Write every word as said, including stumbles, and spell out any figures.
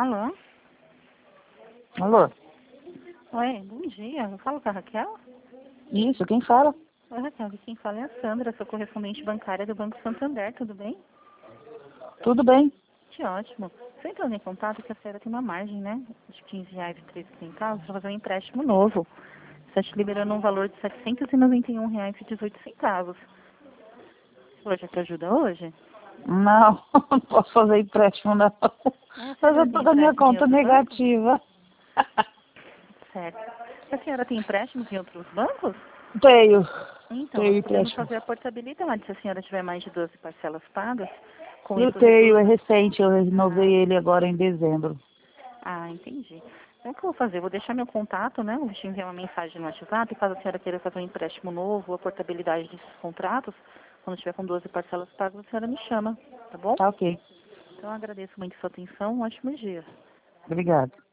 Alô? Alô? Oi, bom dia. Eu falo com a Raquel? Isso, quem fala? Oi, Raquel. Aqui quem fala é a Sandra, sou correspondente bancária do Banco Santander. Tudo bem? Tudo bem? Que ótimo. Você entrou em contato que a senhora tem uma margem, né? De quinze reais e treze centavos para fazer um empréstimo novo. Está te liberando um valor de setecentos e noventa e um reais e dezoito centavos. Hoje te ajuda hoje? Não, não posso fazer empréstimo, não. Ah, Mas você eu tem tô com a minha empréstimo em conta outro banco? negativa. Certo. A senhora tem empréstimos em outros bancos? Tenho. Então, nós Tenho podemos empréstimo. fazer a portabilidade se a senhora tiver mais de doze parcelas pagas. Com Eu isso, tenho, reduz. é recente, eu renovei Ah, ele agora em dezembro. ah, entendi. Então, o que eu vou fazer? Eu vou deixar meu contato, né? Eu vou te enviar uma mensagem no WhatsApp. Caso a senhora queira fazer um empréstimo novo, a portabilidade desses contratos, quando tiver com doze parcelas pagas, a senhora me chama, tá bom? Tá ok. Então, eu agradeço muito a sua atenção. Um ótimo dia. Obrigada.